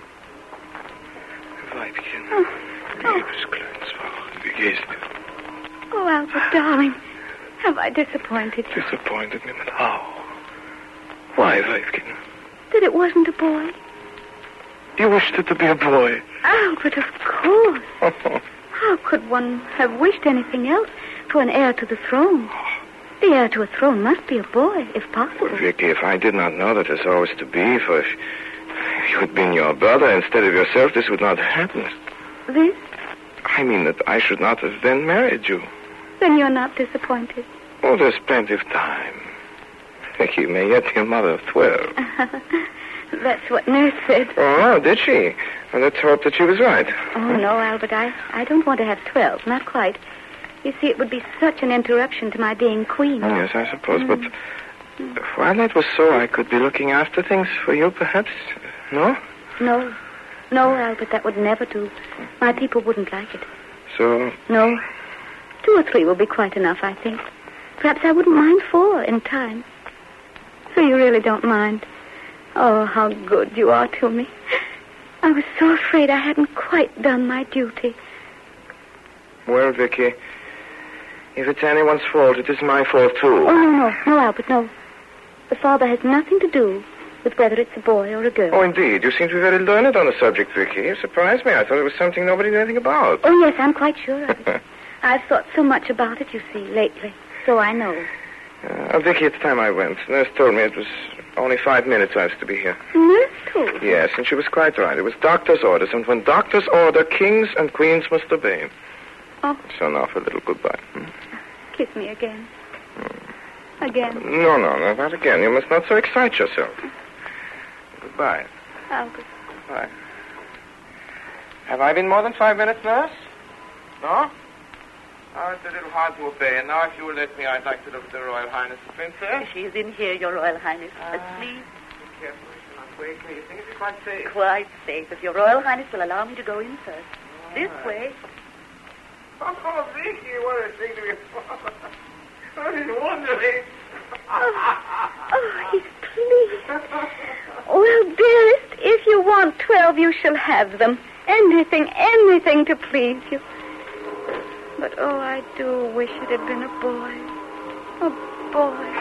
S2: Weibchen,
S6: Oh.
S2: liebes kleines Frau, wie geht's dir?
S6: Oh, Albert, darling. Have I disappointed you?
S2: Disappointed me, but how? Why, Weibchen?
S6: That it wasn't a boy?
S2: You wished it to be a boy.
S6: Albert, of course. How could one have wished anything else for an heir to the throne? The heir to a throne must be a boy, if possible.
S2: Well, Vicky, if I did not know that this always to be, for if you had been your brother instead of yourself, this would not have happened.
S6: This?
S2: I mean that I should not have then married you.
S6: Then you're not disappointed.
S2: Oh, there's plenty of time. Vicky may yet be a mother of twelve.
S6: That's what Nurse said.
S2: Oh, did she? Well, let's hope that she was right.
S6: Oh, no, Albert, I, I don't want to have twelve. Not quite. You see, it would be such an interruption to my being queen.
S2: Oh, yes, I suppose. Mm. But while that was so, I could be looking after things for you, perhaps. No?
S6: No. No, Albert, that would never do. My people wouldn't like it.
S2: So?
S6: No. Two or three will be quite enough, I think. Perhaps I wouldn't mind four in time. So you really don't mind. Oh, how good you are to me. I was so afraid I hadn't quite done my duty.
S2: Well, Vicky, if it's anyone's fault, it is my fault, too.
S6: Oh, no, no. No, Albert, no. The father has nothing to do with whether it's a boy or a girl.
S2: Oh, indeed. You seem to be very learned on the subject, Vicky. You surprised me. I thought it was something nobody knew anything about.
S6: Oh, yes, I'm quite sure of it. I've thought so much about it, you see, lately. So I know.
S2: Uh, Vicky, it's time I went. Nurse told me it was only five minutes I was to be here.
S6: Nurse told you?
S2: Yes, and she was quite right. It was doctor's orders, and when doctors order, kings and queens must obey.
S6: Oh.
S2: So now for a little goodbye. Hmm?
S6: Kiss me again. Again.
S2: No, no, no, not again. You must not so excite yourself. Goodbye.
S6: Albert.
S2: Goodbye.
S8: Have I been more than five minutes, nurse? No? Oh, it's a little hard to obey. And now, if you will let me, I'd like to look at the Royal Highness, the Princess.
S5: She is in here, Your Royal Highness.
S8: Ah.
S5: Asleep.
S8: Be careful, she should not wake me. You think it'd be quite safe?
S5: Quite safe. If Your Royal Highness will allow me to go in first. This way.
S8: Oh, Vicky, what a thing to be What is wondering?
S6: Oh, oh, he's pleased. Well, dearest, if you want twelve, you shall have them. Anything, anything to please you. But, oh, I do wish it had been a boy. A boy.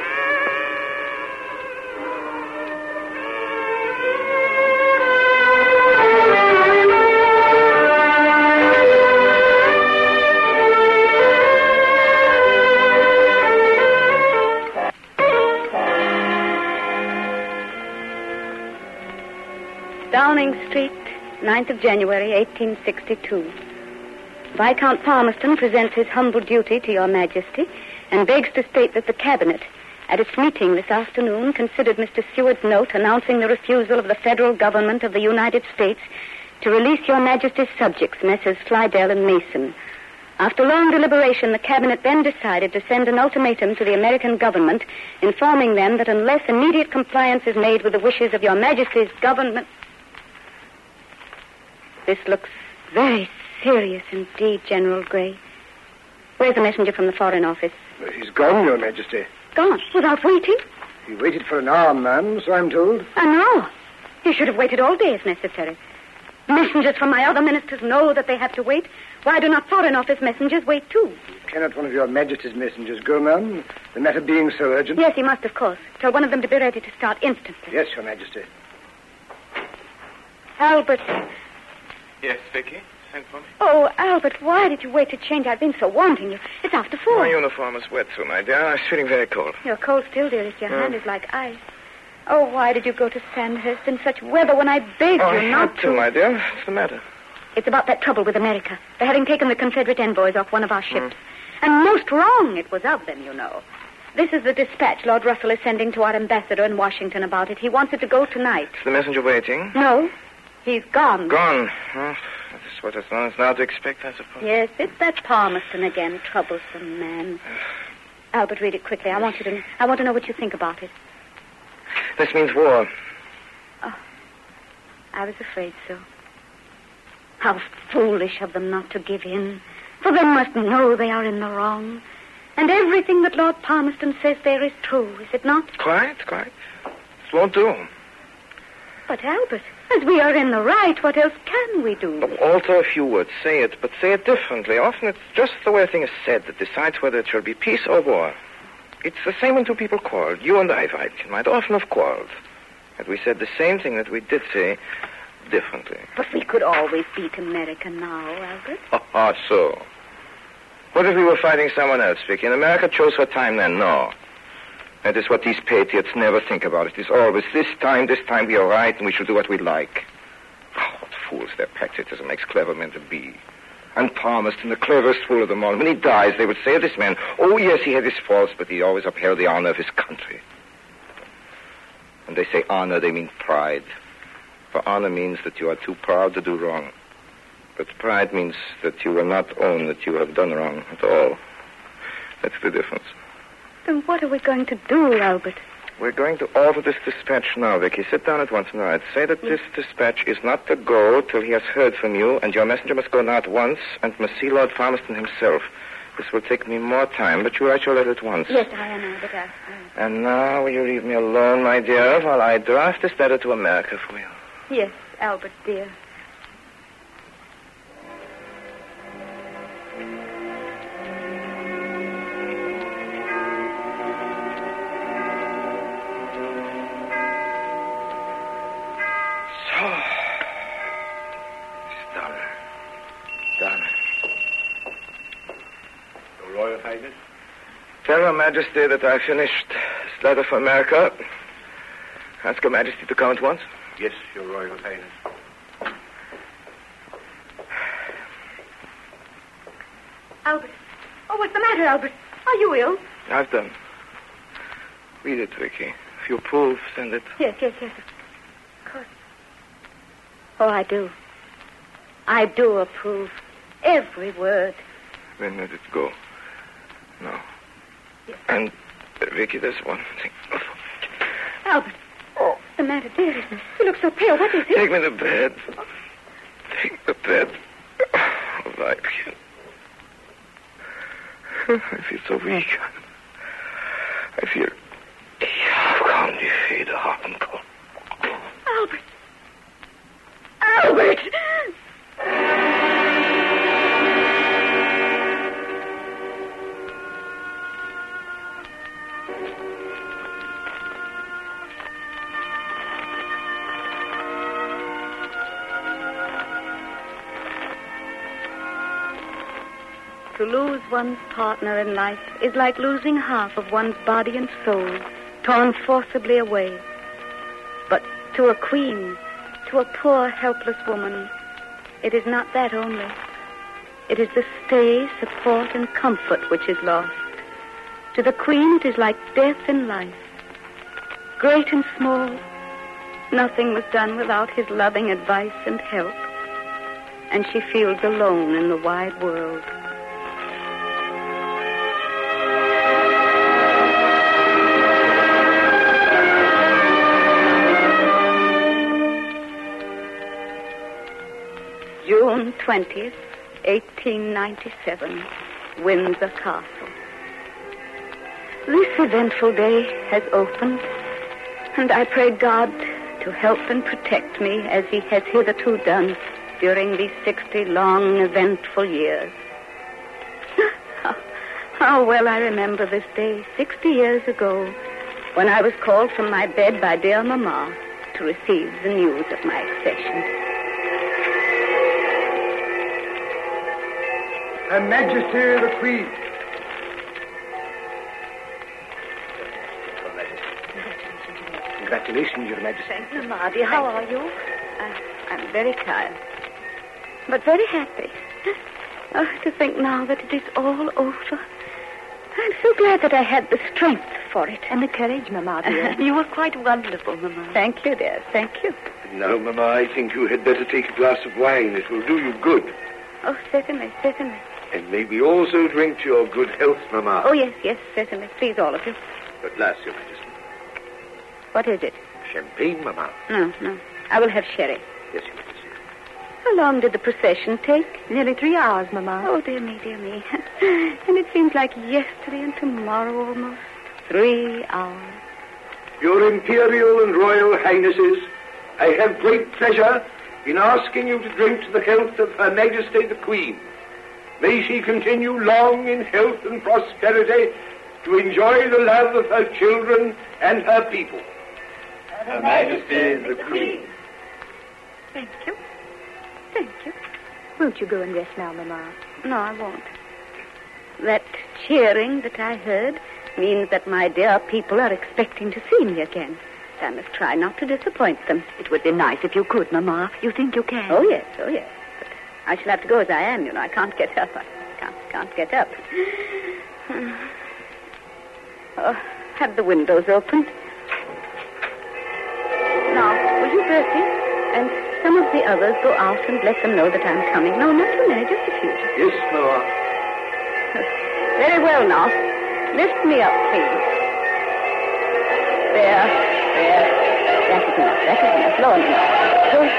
S6: Downing Street, ninth of January, eighteen sixty-two. Viscount Palmerston presents his humble duty to Your Majesty and begs to state that the Cabinet, at its meeting this afternoon, considered Mister Seward's note announcing the refusal of the federal government of the United States to release Your Majesty's subjects, Messrs. Slidell and Mason. After long deliberation, the Cabinet then decided to send an ultimatum to the American government, informing them that unless immediate compliance is made with the wishes of Your Majesty's government... This looks very serious indeed, General Gray. Where's the messenger from the Foreign Office?
S9: He's gone, Your Majesty.
S6: Gone? Without waiting?
S9: He waited for an hour, ma'am, so I'm told.
S6: An hour? He should have waited all day if necessary. Messengers from my other ministers know that they have to wait. Why do not Foreign Office messengers wait too?
S9: Cannot one of Your Majesty's messengers go, ma'am? The matter being so urgent.
S6: Yes, he must, of course. Tell one of them to be ready to start instantly.
S9: Yes, Your Majesty.
S6: Albert.
S8: Yes, Vicky? Sent for me?
S6: Oh, Albert, why did you wait to change? I've been so wanting you. It's after four.
S2: My uniform is wet through, my dear. I'm feeling very cold.
S6: You're cold still, dearest. Your
S2: Hmm.
S6: hand is like ice. Oh, why did you go to Sandhurst in such weather when I begged
S2: Oh,
S6: you
S2: I
S6: not
S2: had to, my dear. What's the matter?
S6: It's about that trouble with America. They're having taken the Confederate envoys off one of our ships. And most wrong it was of them, you know. This is the dispatch Lord Russell is sending to our ambassador in Washington about it. He wants it to go tonight.
S2: Is the messenger waiting?
S6: No, he's gone.
S2: Gone. Oh, that's what it's now, it's now to expect, I suppose.
S6: Yes, it's that Palmerston again, troublesome man. Albert, read it quickly. I want you to. I want to know what you think about it.
S2: This means war.
S6: Oh, I was afraid so. How foolish of them not to give in. For they must know they are in the wrong. And everything that Lord Palmerston says there is true, is it not?
S2: Quite, quite. It won't do.
S6: But, Albert, as we are in the right, what else can we do?
S2: Alter a few words. Say it, but say it differently. Often it's just the way a thing is said that decides whether it shall be peace or war. It's the same when two people quarrel. You and I, Weidchen, might often have quarreled. Had we said the same thing that we did say differently.
S6: But we could always beat America now, Albert.
S2: Ah, so. What if we were fighting someone else, Vicky? And America chose her time then? No. That is what these patriots never think about. It is always this time, this time we are right, and we shall do what we like. Oh, what fools their patriotism makes clever men to be. And Palmerston, the cleverest fool of them all. When he dies, they would say of this man, oh, yes, he had his faults, but he always upheld the honor of his country. When they say honor, they mean pride. For honor means that you are too proud to do wrong. But pride means that you will not own that you have done wrong at all. That's the difference.
S6: Then what are we going to do, Albert?
S2: We're going to alter this dispatch now, Vicky. Sit down at once and write. Say that this dispatch is not to go till he has heard from you, and your messenger must go now at once and must see Lord Palmerston himself. This will take me more time, but you write your letter at once.
S6: Yes, I am, Albert. I...
S2: And now will you leave me alone, my dear, while I draft this letter to America for you?
S6: Yes, Albert, dear. Tell Her Majesty that I finished this letter for America. Ask Her Majesty to come at once.
S4: Yes, Your Royal Highness.
S6: Albert. Oh, what's the matter, Albert? Are you ill?
S2: I've done. Read it, Vicky. If you approve, send it.
S6: Yes, yes, yes. Of course. Oh, I do. I do approve. Every word.
S2: Then let it go. No. Yes. And, uh, Vicky, there's one thing.
S6: Albert. Oh. The matter, dear? You look so pale. What is it?
S2: Take me to bed. Take the bed. Oh, I feel... I feel so weak. I feel... How kann die Feder haben kommen?
S6: Albert. Albert! To lose one's partner in life is like losing half of one's body and soul, torn forcibly away. But to a queen, to a poor, helpless woman, it is not that only. It is the stay, support, and comfort which is lost. To the queen, it is like death in life. Great and small, nothing was done without his loving advice and help. And she feels alone in the wide world. June twentieth, eighteen ninety-seven, Windsor Castle. This eventful day has opened, and I pray God to help and protect me as he has hitherto done during these sixty long, eventful years. How, how well I remember this day sixty years ago when I was called from my bed by dear Mamma to receive the news of my accession.
S9: Her Majesty the Queen. Congratulations, Your Majesty.
S6: Thank you, Mamma, dear. How are you? Uh, I'm very tired, but very happy. Oh, to think now that it is all over. I'm so glad that I had the strength for it. And the courage, Mamma, dear. You were quite wonderful, Mamma. Thank you, dear. Thank you.
S4: Now, Mamma, I think you had better take a glass of wine. It will do you good.
S6: Oh, certainly, certainly.
S4: And may we also drink to your good health, Mamma.
S6: Oh, yes, yes, certainly. Please, all of you.
S4: At last, Your Majesty.
S6: What is it?
S4: Champagne, Mamma.
S6: No, no. I will have sherry.
S4: Yes, Your Majesty.
S6: How long did the procession take?
S10: Nearly three hours, Mamma.
S6: Oh, dear me, dear me. And it seems like yesterday and tomorrow almost. Three hours.
S4: Your Imperial and Royal Highnesses, I have great pleasure in asking you to drink to the health of Her Majesty the Queen. May she continue long in health and prosperity to enjoy the love of her children and her people.
S3: Her Majesty the Queen.
S6: Thank you. Thank you.
S10: Won't you go and rest now, Mamma?
S6: No, I won't. That cheering that I heard means that my dear people are expecting to see me again. I must try not to disappoint them.
S5: It would be nice if you could, Mamma. You think you can?
S6: Oh, yes, oh, yes. But I shall have to go as I am, you know. I can't get up. I can't, can't get up. Oh, have the windows opened. Now, will you, Bertie, and some of the others go out and let them know that I'm coming? No, not too many, just a few.
S4: Yes, Mamma.
S6: Very well, now. Lift me up, please. There, there. That is enough, that is enough. Lower me now. Close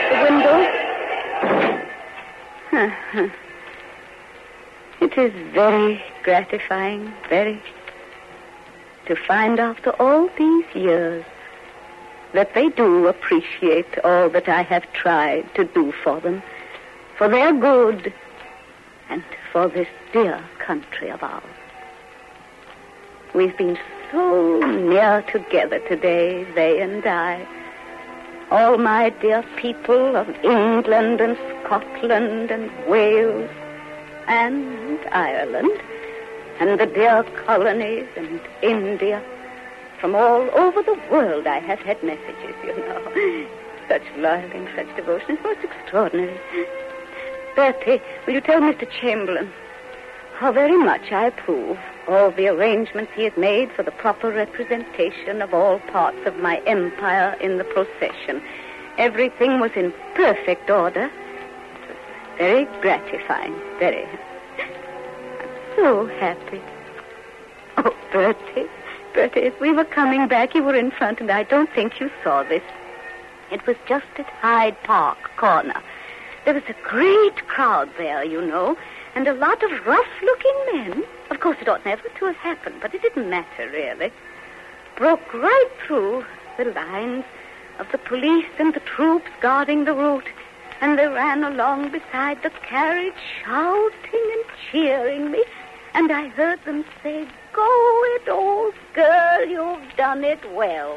S6: the window. It is very gratifying, very, to find after all these years that they do appreciate all that I have tried to do for them, for their good, and for this dear country of ours. We've been so near together today, they and I. All my dear people of England and Scotland and Wales and Ireland and the dear colonies and India. From all over the world I have had messages, you know. Such loyalty and such devotion is most extraordinary. Bertie, will you tell Mister Chamberlain how very much I approve all the arrangements he has made for the proper representation of all parts of my empire in the procession. Everything was in perfect order. It was very gratifying. Very. I'm so happy. Oh, Bertie. Bertie, as we were coming back, you were in front, and I don't think you saw this. It was just at Hyde Park Corner. There was a great crowd there, you know, and a lot of rough-looking men. Of course, it ought never to have happened, but it didn't matter, really. Broke right through the lines of the police and the troops guarding the route, and they ran along beside the carriage, shouting and cheering me, and I heard them say, "Go it, old girl, you've done it well."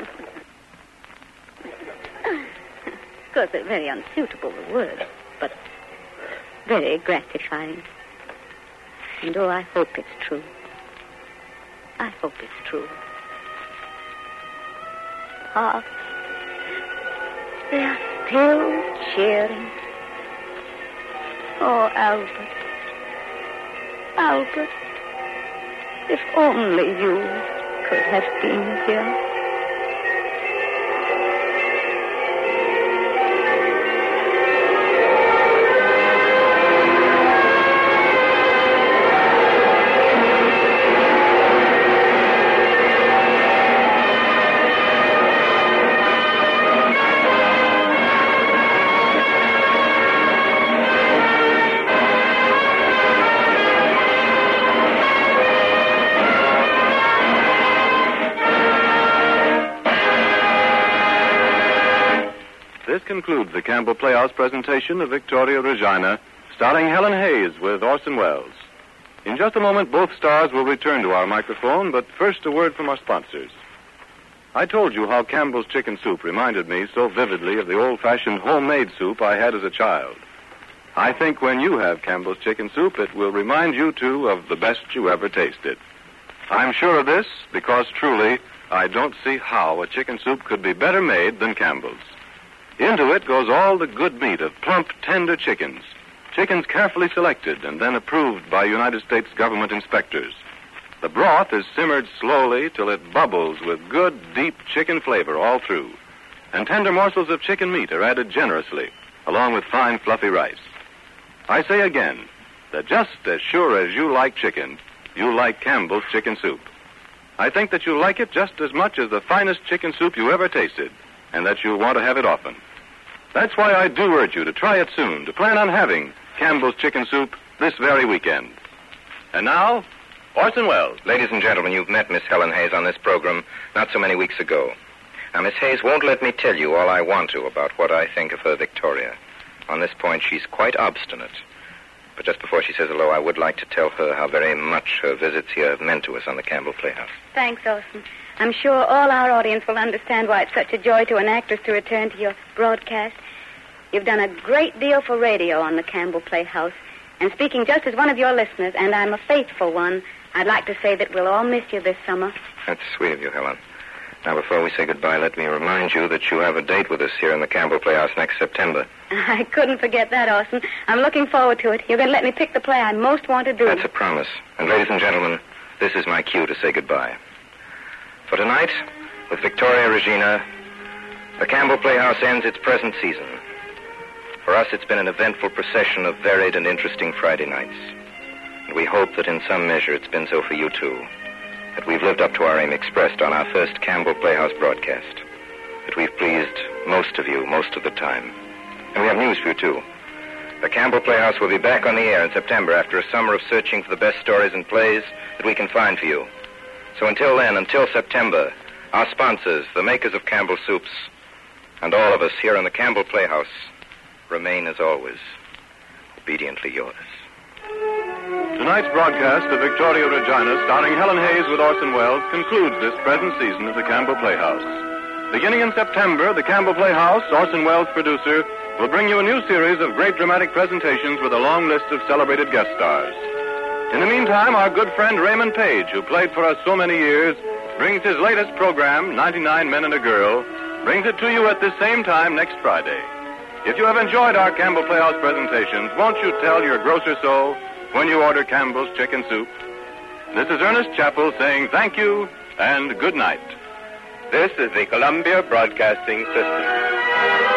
S6: Of course, they're very unsuitable, the words, but very gratifying. And oh, I hope it's true. I hope it's true. Hearts, they are still cheering. Oh, Albert. Albert, if only you could have been here.
S1: This concludes the Campbell Playhouse presentation of Victoria Regina, starring Helen Hayes with Orson Welles. In just a moment, both stars will return to our microphone, but first a word from our sponsors. I told you how Campbell's chicken soup reminded me so vividly of the old-fashioned homemade soup I had as a child. I think when you have Campbell's chicken soup, it will remind you, too, of the best you ever tasted. I'm sure of this because, truly, I don't see how a chicken soup could be better made than Campbell's. Into it goes all the good meat of plump, tender chickens. Chickens carefully selected and then approved by United States government inspectors. The broth is simmered slowly till it bubbles with good, deep chicken flavor all through. And tender morsels of chicken meat are added generously, along with fine, fluffy rice. I say again that just as sure as you like chicken, you like Campbell's chicken soup. I think that you like it just as much as the finest chicken soup you ever tasted, and that you'll want to have it often. That's why I do urge you to try it soon, to plan on having Campbell's chicken soup this very weekend. And now, Orson Welles.
S2: Ladies and gentlemen, you've met Miss Helen Hayes on this program not so many weeks ago. Now, Miss Hayes won't let me tell you all I want to about what I think of her Victoria. On this point, she's quite obstinate. But just before she says hello, I would like to tell her how very much her visits here have meant to us on the Campbell Playhouse.
S6: Thanks, Orson. I'm sure all our audience will understand why it's such a joy to an actress to return to your broadcast. You've done a great deal for radio on the Campbell Playhouse. And speaking just as one of your listeners, and I'm a faithful one, I'd like to say that we'll all miss you this summer.
S2: That's sweet of you, Helen. Now, before we say goodbye, let me remind you that you have a date with us here in the Campbell Playhouse next September.
S6: I couldn't forget that, Orson. I'm looking forward to it. You're going to let me pick the play I most want to do.
S2: That's a promise. And ladies and gentlemen, this is my cue to say goodbye. For tonight, with Victoria Regina, the Campbell Playhouse ends its present season. For us, it's been an eventful procession of varied and interesting Friday nights. And we hope that in some measure it's been so for you, too. That we've lived up to our aim expressed on our first Campbell Playhouse broadcast. That we've pleased most of you most of the time. And we have news for you, too. The Campbell Playhouse will be back on the air in September after a summer of searching for the best stories and plays that we can find for you. So until then, until September, our sponsors, the makers of Campbell Soups, and all of us here in the Campbell Playhouse, remain as always, obediently yours.
S1: Tonight's broadcast of Victoria Regina, starring Helen Hayes with Orson Welles, concludes this present season of the Campbell Playhouse. Beginning in September, the Campbell Playhouse, Orson Welles producer, will bring you a new series of great dramatic presentations with a long list of celebrated guest stars. In the meantime, our good friend Raymond Page, who played for us so many years, brings his latest program, ninety-nine Men and a Girl, brings it to you at this same time next Friday. If you have enjoyed our Campbell Playhouse presentations, won't you tell your grocer so when you order Campbell's chicken soup? This is Ernest Chappell saying thank you and good night.
S11: This is the Columbia Broadcasting System.